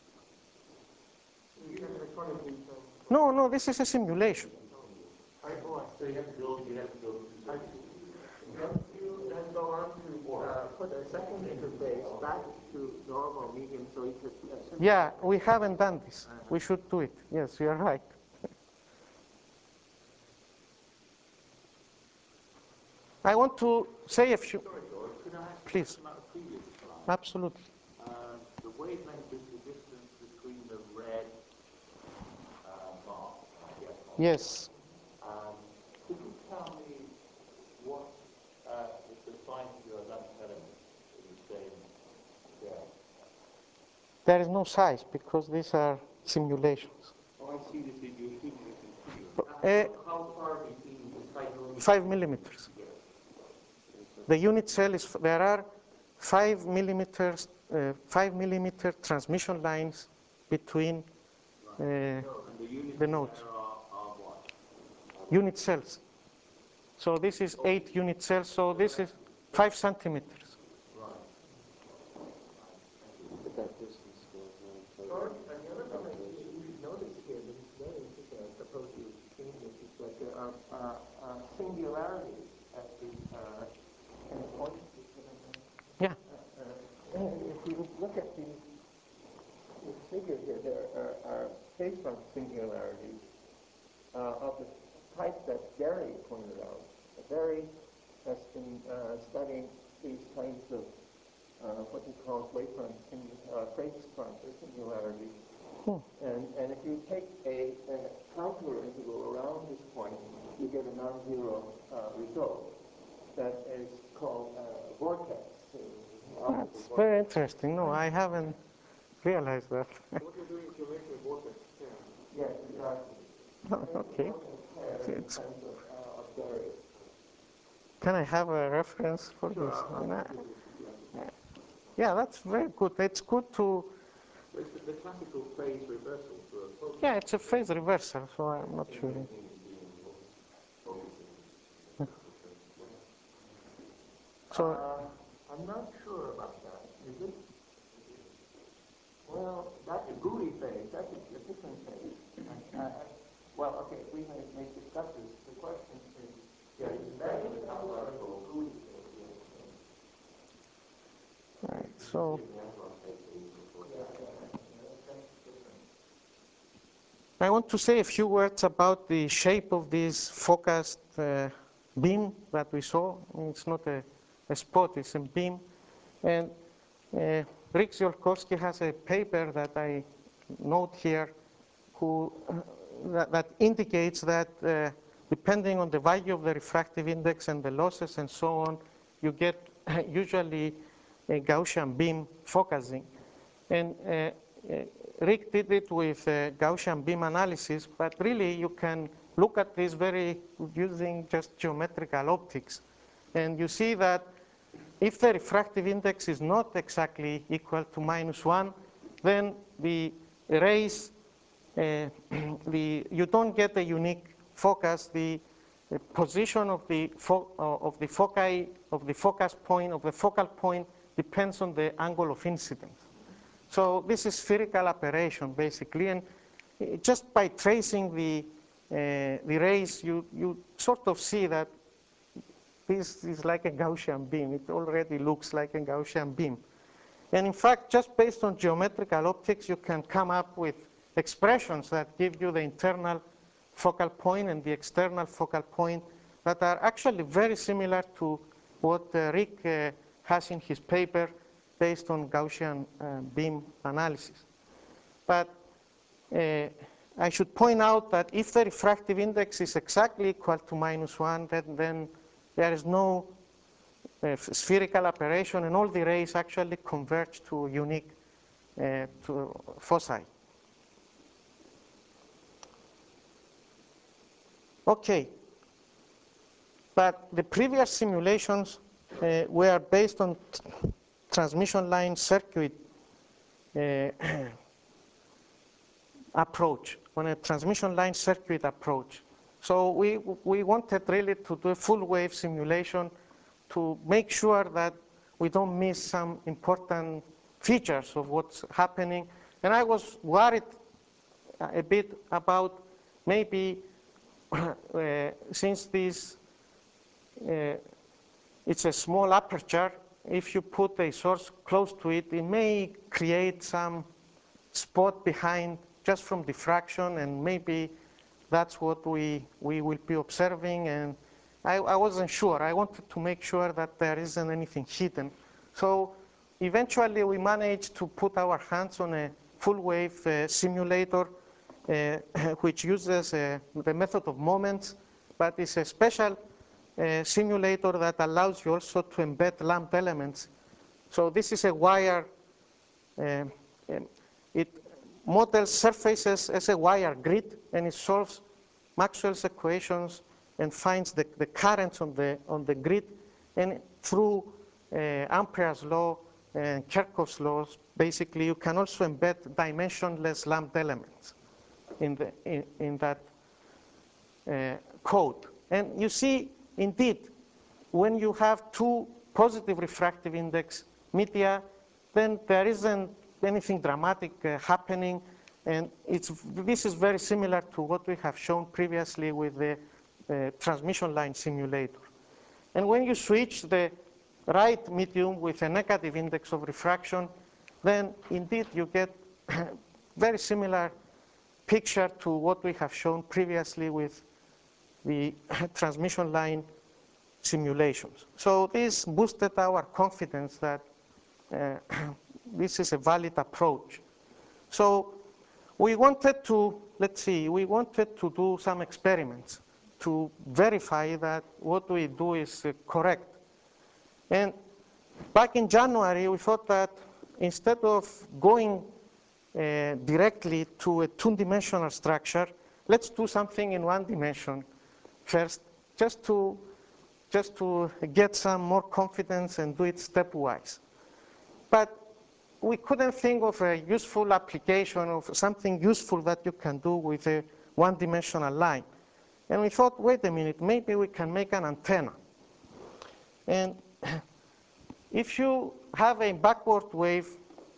You can electronically No, this is a simulation. I go on. So you have to go two I see. Then you then go on to put a second interface back to normal medium so you could. Yeah, we haven't done this. We should do it. Yes, you are right. I want to say a few. Sorry, George, could I ask Please. about a previous slide? Absolutely. The wavelength is the distance between the red mark, I guess. Yes. Could you tell me what is the size of your lamp element in the same scale? There is no size because these are simulations. Oh, I see this in your continuum. How far between the 5 millimeters. The unit cell is, there are 5 millimeters, 5 millimeter transmission lines between the nodes. Are what? Unit cells. So this is 8 unit cells, so this is 5 centimeters. George, and the other thing that you should notice here that is very interesting, I suppose you've seen this, is that there are singularities at the endpoint. Yeah. If you look at the figure here, there are phase-front singularities of the type that Gary pointed out. Gary has been studying these kinds of what he calls wavefront phase-front singularities. And if you take a contour integral around this point, you get a non-zero result that is called a vortex. That's very interesting. No, I haven't realized that. What you're doing is you're making a vortex. Yes, exactly. Okay. Kinds of Gary. Can I have a reference for this? Yeah, that's very good. It's good to. It's the classical phase reversal for a focus. Yeah, it's a phase reversal, so I'm not sure. So I'm not sure about that. Is it? Well, that's a GUI phase. That's a different phase. Well, okay, we may discuss this. The question is, yeah, that is a topological GUI phase. right, so I want to say a few words about the shape of this focused beam that we saw. It's not a spot, it's a beam. And Rick Ziolkowski has a paper that I note here that indicates that depending on the value of the refractive index and the losses and so on, you get usually a Gaussian beam focusing. And Rick did it with Gaussian beam analysis, but really you can look at this using just geometrical optics. And you see that if the refractive index is not exactly equal to -1, then the rays, you don't get a unique focus. The position of the foci, of the focus point, of the focal point, depends on the angle of incidence. So this is spherical aberration, basically. And just by tracing the rays, you sort of see that this is like a Gaussian beam. It already looks like a Gaussian beam. And in fact, just based on geometrical optics, you can come up with expressions that give you the internal focal point and the external focal point that are actually very similar to what Rick has in his paper based on Gaussian beam analysis. But I should point out that if the refractive index is exactly equal to -1, then there is no spherical aberration, and all the rays actually converge to unique to foci. Okay, but the previous simulations were based on transmission line circuit approach, on a transmission line circuit approach. So we wanted really to do a full wave simulation to make sure that we don't miss some important features of what's happening. And I was worried a bit about maybe since this it's a small aperture, if you put a source close to it, it may create some spot behind just from diffraction, and maybe that's what we will be observing. And I wasn't sure. I wanted to make sure that there isn't anything hidden. So eventually we managed to put our hands on a full wave simulator which uses the method of moments, but it's a special simulator that allows you also to embed lumped elements. So this is a wire. It models surfaces as a wire grid, and it solves Maxwell's equations and finds the currents on the grid. And through Ampere's law and Kirchhoff's laws, basically you can also embed dimensionless lumped elements in that code. And you see, indeed, when you have two positive refractive index media, then there isn't anything dramatic happening. And this is very similar to what we have shown previously with the transmission line simulator. And when you switch the right medium with a negative index of refraction, then indeed you get very similar picture to what we have shown previously with the transmission line simulations. So this boosted our confidence that this is a valid approach. So we wanted to, we wanted to do some experiments to verify that what we do is correct. And back in January, we thought that instead of going directly to a two-dimensional structure, let's do something in one dimension first, just to get some more confidence and do it stepwise. But we couldn't think of a useful application of something useful that you can do with a one-dimensional line. And we thought, wait a minute, maybe we can make an antenna. And if you have a backward wave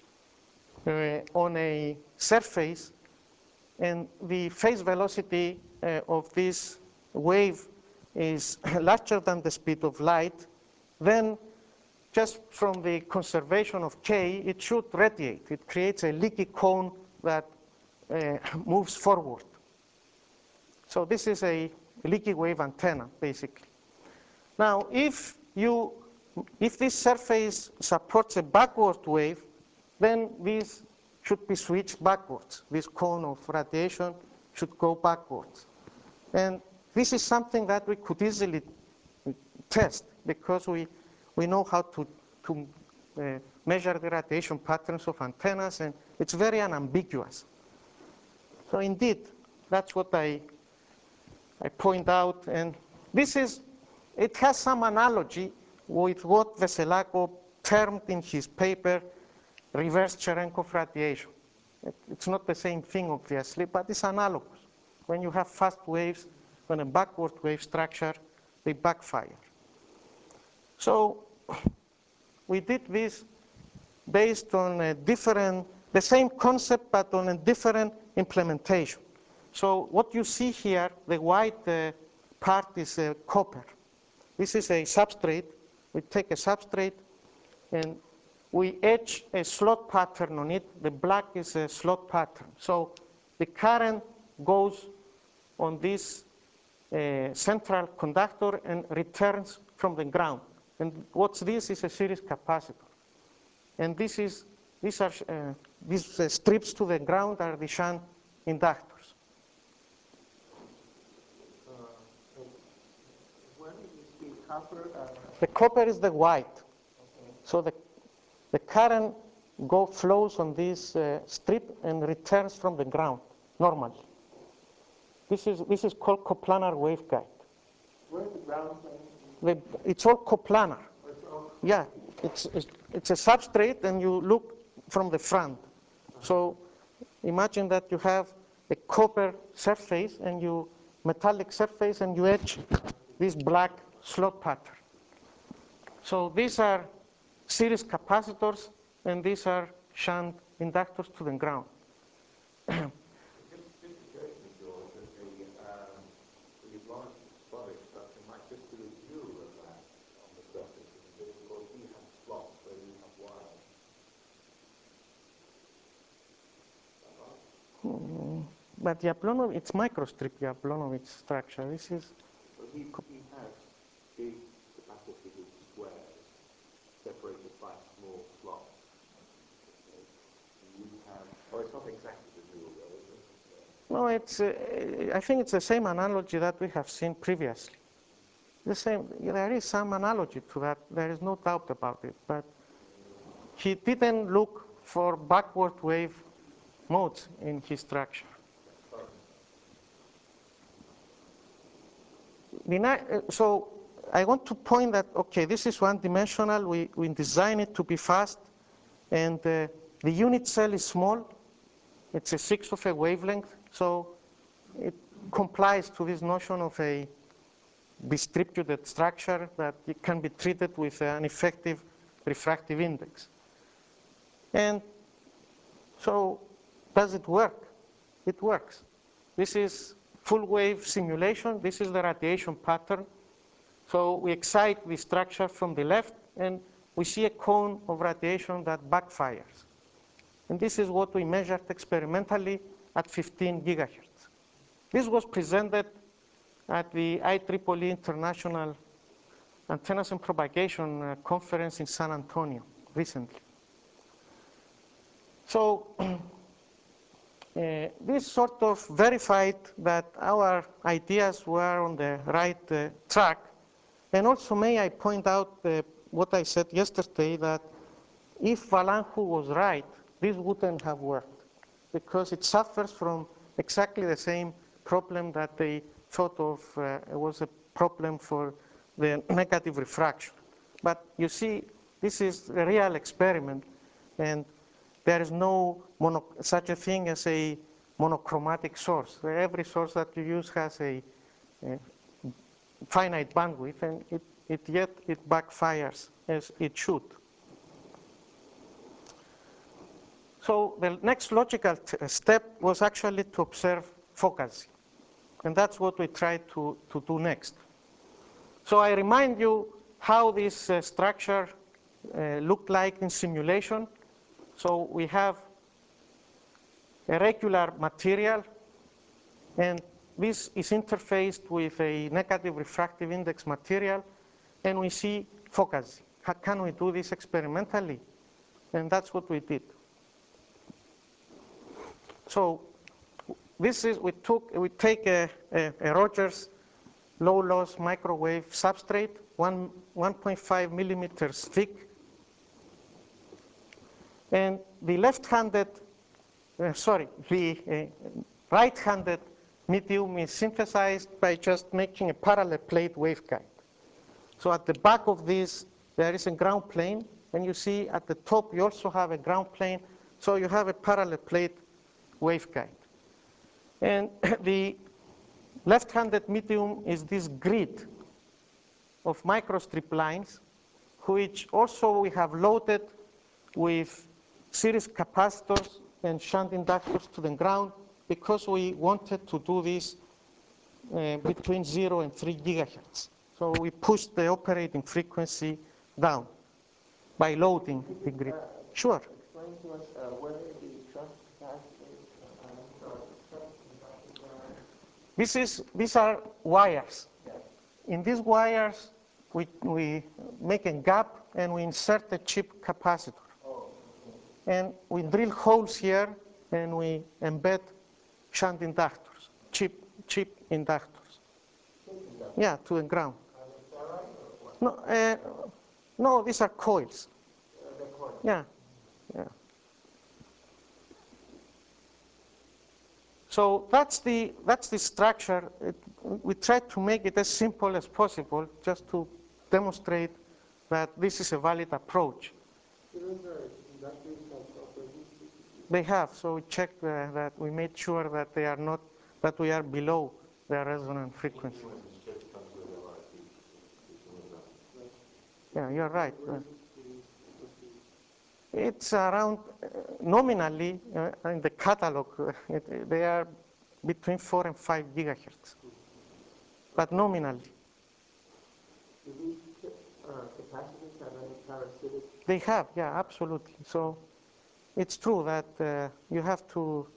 on a surface, and the phase velocity of this wave is larger than the speed of light, then just from the conservation of K, it should radiate. It creates a leaky cone that moves forward. So this is a leaky wave antenna, basically. Now, if this surface supports a backward wave, then this should be switched backwards. This cone of radiation should go backwards. And this is something that we could easily test because we know how to measure the radiation patterns of antennas, and it's very unambiguous. So indeed, that's what I point out. And it has some analogy with what Vesselakov termed in his paper reverse Cherenkov radiation. It's not the same thing, obviously, but it's analogous. When you have fast waves, when a backward wave structure, they backfire. So we did this based on the same concept, but on a different implementation. So what you see here, the white part is copper. This is a substrate. We take a substrate and we etch a slot pattern on it. The black is a slot pattern. So the current goes on this central conductor and returns from the ground. And what's this is a series capacitor. And these strips to the ground are the shunt inductors. Where do you see copper? The copper is the white. So the current flows on this strip and returns from the ground normally. This is called coplanar waveguide. Where's the ground plane? It's all coplanar. Yeah, it's a substrate, and you look from the front. So imagine that you have a copper surface and metallic surface, and you etch this black slot pattern. So these are series capacitors, and these are shunt inductors to the ground. But Yablonov, it's microstrip Yablonovich structure. This is. So he has big capacitive squares separated by small slots. You have, it's not exactly the dual though, is it? No, I think it's the same analogy that we have seen previously. The same. There is some analogy to that. There is no doubt about it. But he didn't look for backward wave modes in his structure. So I want to point that, okay, this is one-dimensional. We design it to be fast. And the unit cell is small. It's a sixth of a wavelength. So it complies to this notion of a distributed structure that it can be treated with an effective refractive index. And so does it work? It works. This is full wave simulation. This is the radiation pattern. So we excite the structure from the left, and we see a cone of radiation that backfires. And this is what we measured experimentally at 15 gigahertz. This was presented at the IEEE International Antennas and Propagation Conference in San Antonio recently. So this sort of verified that our ideas were on the right track. And also may I point out what I said yesterday, that if Valanchou was right, this wouldn't have worked, because it suffers from exactly the same problem that they thought of was a problem for the negative refraction. But you see, this is a real experiment, and there is no such a thing as a monochromatic source. Every source that you use has a finite bandwidth, and yet it backfires as it should. So the next logical step was actually to observe foci. And that's what we tried to do next. So I remind you how this structure looked like in simulation. So we have a regular material, and this is interfaced with a negative refractive index material, and we see foci. How can we do this experimentally? And that's what we did. So this is, we take a Rogers low loss microwave substrate, 1.5 millimeters thick. And the left-handed, the right-handed medium is synthesized by just making a parallel plate waveguide. So at the back of this, there is a ground plane, and you see at the top you also have a ground plane, so you have a parallel plate waveguide. And the left-handed medium is this grid of microstrip lines, which also we have loaded with series capacitors and shunt inductors to the ground, because we wanted to do this between 0 and 3 gigahertz. So we pushed the operating frequency down by loading the grid. Sure. Explain to us where the shunt capacitors These are wires. In these wires, we make a gap and we insert a chip capacitor. And we drill holes here and we embed shunt inductors, chip inductors. Yeah, to the ground. No, no, these are coils. Yeah, yeah. So that's the structure. We tried to make it as simple as possible, just to demonstrate that this is a valid approach. They have. So we checked that we made sure that they are not, that we are below their resonant frequency. Yeah, you're right. It's around, nominally, in the catalog, they are between 4 and 5 gigahertz, but nominally. Do these capacitors have any parasitic? They have, yeah, absolutely. So it's true that you have to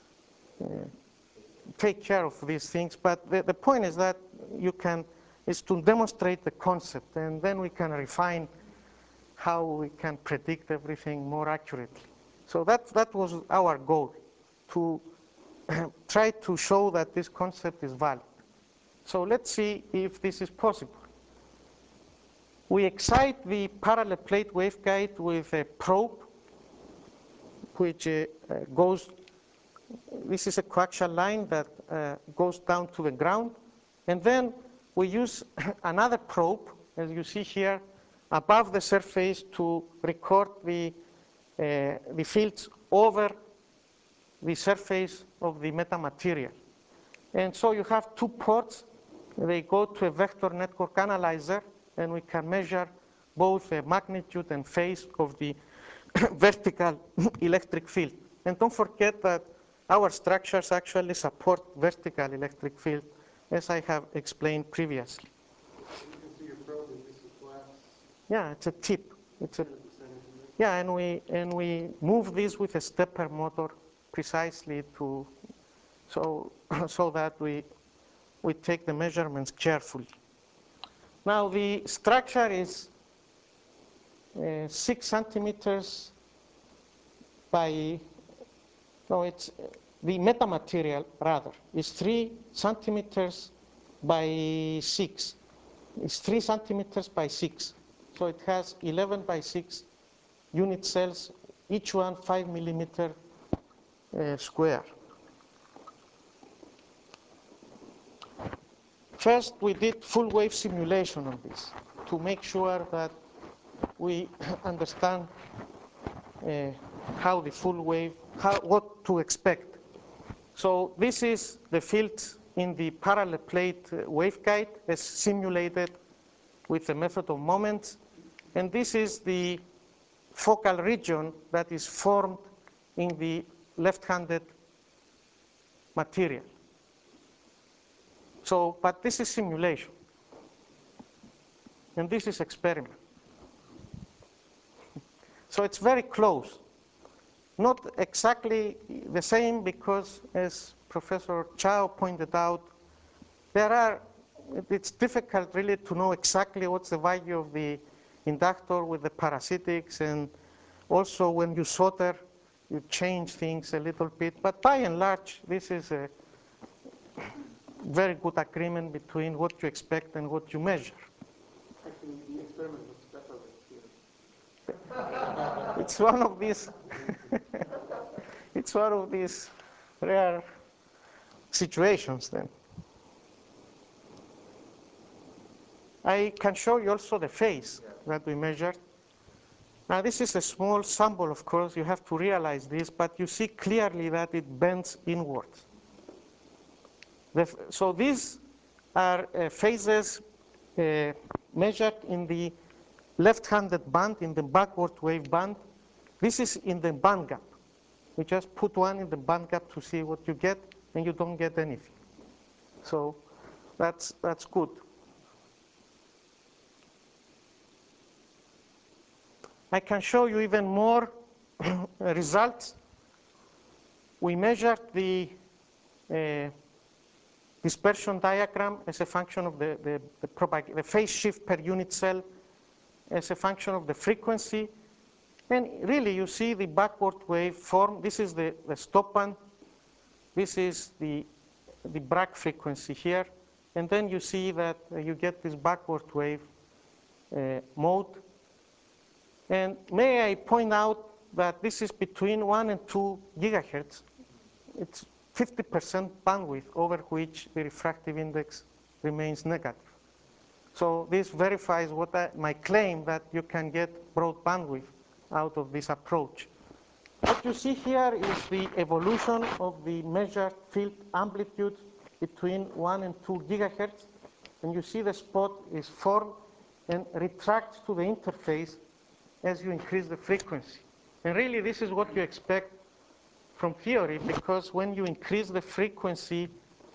take care of these things, but the point is that is to demonstrate the concept, and then we can refine how we can predict everything more accurately. So that was our goal, to try to show that this concept is valid. So let's see if this is possible. We excite the parallel plate waveguide with a probe, which goes, this is a coaxial line that goes down to the ground. And then we use another probe, as you see here, above the surface to record the fields over the surface of the metamaterial. And so you have two ports. They go to a vector network analyzer, and we can measure both the magnitude and phase of the vertical electric field. And don't forget that our structures actually support vertical electric field, as I have explained previously. Yeah, it's a tip. Yeah, and we move this with a stepper motor precisely to so that we take the measurements carefully. Now the structure is 6 centimeters by, no, it's the metamaterial rather is 3 centimeters by 6. It's 3 centimeters by 6. So it has 11 by 6 unit cells, each one 5 millimeter square. First, we did full wave simulation on this to make sure that we understand how the full wave, what to expect. So this is the fields in the parallel plate waveguide as simulated with the method of moments. And this is the focal region that is formed in the left-handed material. So, but this is simulation, and this is experiment. So it's very close. Not exactly the same because, as Professor Chow pointed out, it's difficult really to know exactly what's the value of the inductor with the parasitics, and also when you solder, you change things a little bit. But by and large, this is a very good agreement between what you expect and what you measure. Actually, the experiment looks better than here. It's one of these. It's one of these rare situations. Then I can show you also the phase that we measured. Now this is a small sample, of course. You have to realize this, but you see clearly that it bends inwards. So these are phases measured in the left-handed band, in the backward wave band. This is in the band gap. We just put one in the band gap to see what you get, and you don't get anything. So that's good. I can show you even more results. We measured the dispersion diagram as a function of the phase shift per unit cell as a function of the frequency. And really, you see the backward wave form. This is the stop band. This is the Bragg frequency here. And then you see that you get this backward wave mode. And may I point out that this is between 1 and 2 gigahertz. It's 50% bandwidth over which the refractive index remains negative. So this verifies my claim that you can get broad bandwidth out of this approach. What you see here is the evolution of the measured field amplitude between 1 and 2 gigahertz. And you see the spot is formed and retracts to the interface as you increase the frequency. And really, this is what you expect from theory, because when you increase the frequency,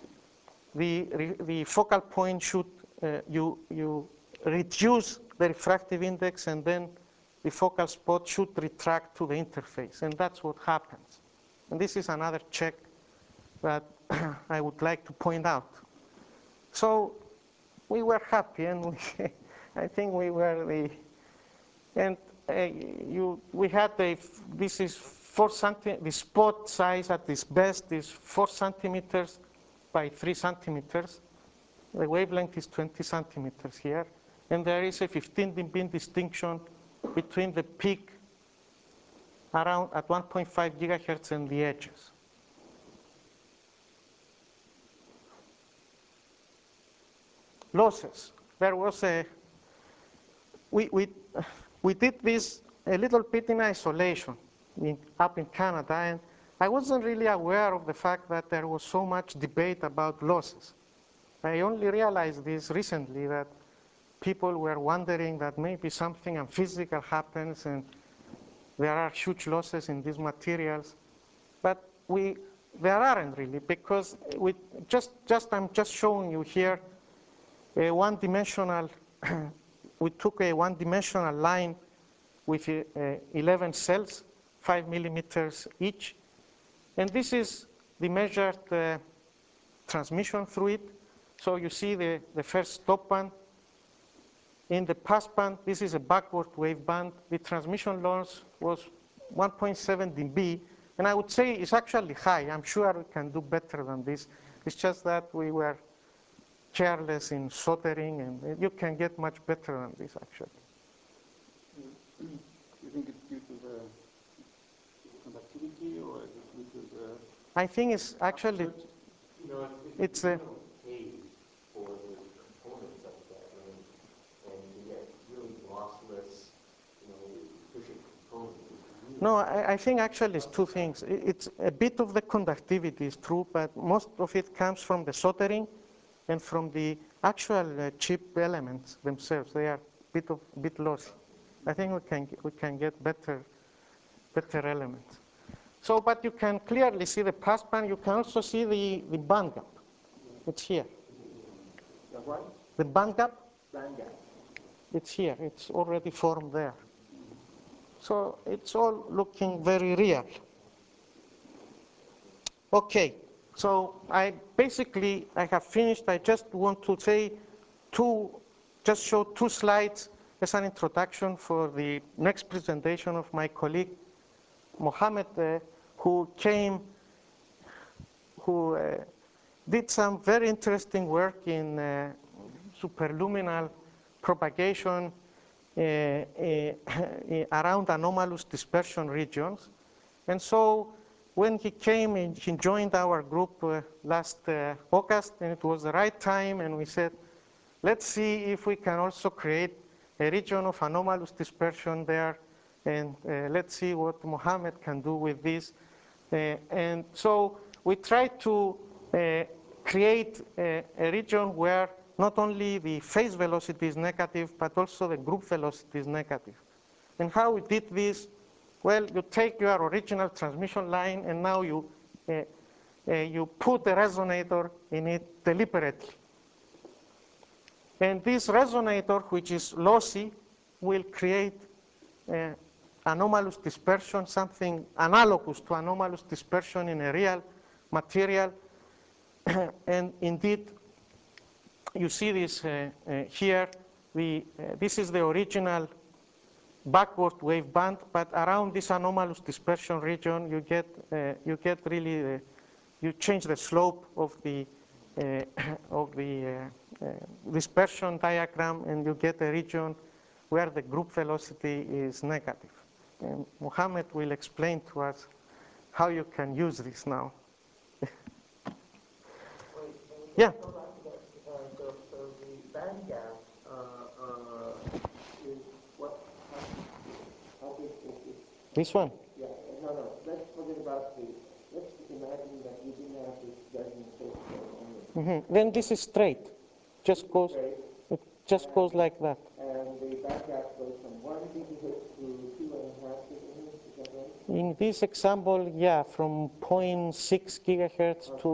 the focal point should, you reduce the refractive index, and then the focal spot should retract to the interface. And that's what happens. And this is another check that I would like to point out. So we were happy, and I think we were and we had this is 4 centimeters, the spot size at its best is 4 centimeters by 3 centimeters. The wavelength is 20 centimeters here. And there is a 15 dB distinction between the peak around at 1.5 gigahertz and the edges. Losses. There was we did this a little bit in isolation up in Canada, and I wasn't really aware of the fact that there was so much debate about losses. I only realized this recently, that people were wondering that maybe something unphysical happens and there are huge losses in these materials. But there aren't really, because I'm just showing you here a one-dimensional, we took a one-dimensional line with 11 cells, 5 millimeters each. And this is the measured transmission through it. So you see the first stop band. In the pass band, this is a backward wave band. The transmission loss was 1.7 dB. And I would say it's actually high. I'm sure we can do better than this. It's just that we were careless in soldering, and you can get much better than this, actually. You think it's due to the conductivity, or is it due to the... I think it's actually, it's a... Pay for the components of that and to get really lossless, efficient components. No, I think actually it's two things. It's a bit of the conductivity is true, but most of it comes from the soldering and from the actual chip elements themselves. They are a bit lossy. I think we can get better elements. So, but you can clearly see the passband. You can also see the band gap. It's here. The what? The band gap, Band gap. it's here. It's already formed there. So it's all looking very real. Okay, so I have finished. I just want to say just show two slides as an introduction for the next presentation of my colleague, Mohammed, who did some very interesting work in superluminal propagation around anomalous dispersion regions. And so when he came and he joined our group last August, and it was the right time, and we said, let's see if we can also create a region of anomalous dispersion there, and let's see what Mohammed can do with this. And so we tried to create a region where not only the phase velocity is negative, but also the group velocity is negative. And how we did this? Well, you take your original transmission line, and now you put a resonator in it deliberately. And this resonator, which is lossy, will create anomalous dispersion, something analogous to anomalous dispersion in a real material. And indeed, you see this here. This is the original backward wave band, but around this anomalous dispersion region, you get really you change the slope of the dispersion diagram, and you get a region where the group velocity is negative. And Mohammed will explain to us how you can use this now. Yeah. So the band gap is what? How big is it? This one? Yeah, no. Let's forget about let's imagine that you didn't have this resonant only. Then this is straight. Just goes. Straight. It just goes like that. And the band gap goes from 1 gigahertz to 2.5 gigahertz. Is that right? In this example, yeah, from 0.6 gigahertz to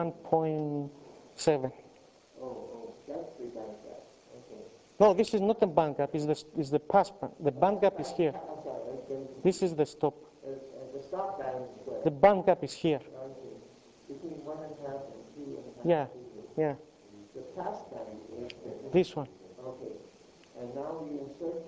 1.7. Oh, that's the band gap. Okay. No, this is not the band gap. It's the pass band. The band gap is here. I'm sorry. This is the stop. The stop band is where? The band gap is here. Between 1.5 and 2.5. Yeah, yeah. The pass band is This one. okay. And now we insert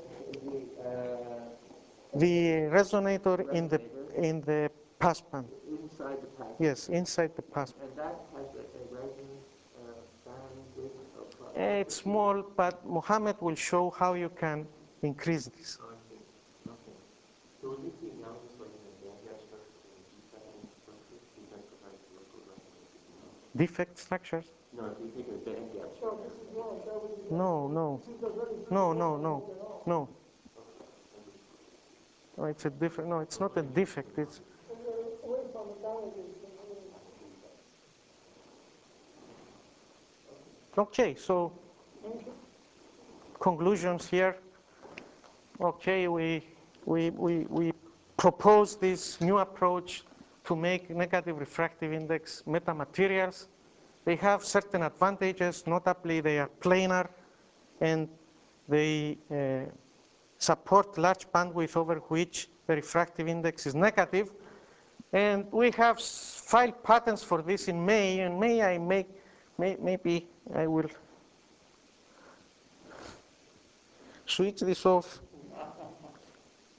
the resonator in the pass band. Inside the pass band. Yes, inside the pass band. And that has a resonance bandwidth of It's small, but Mohammed will show how you can increase this. Okay. So would this be analogous like in a band gap structure and a defect structure? Defect provides local resonance. Defect structures? No, if you take a band gap structure. No. No, it's a defect. No, it's not a defect. It's okay. So conclusions here. Okay, we propose this new approach to make negative refractive index metamaterials. They have certain advantages. Notably, they are planar, and they support large bandwidth over which the refractive index is negative. And we have filed patents for this in May. And maybe I will switch this off.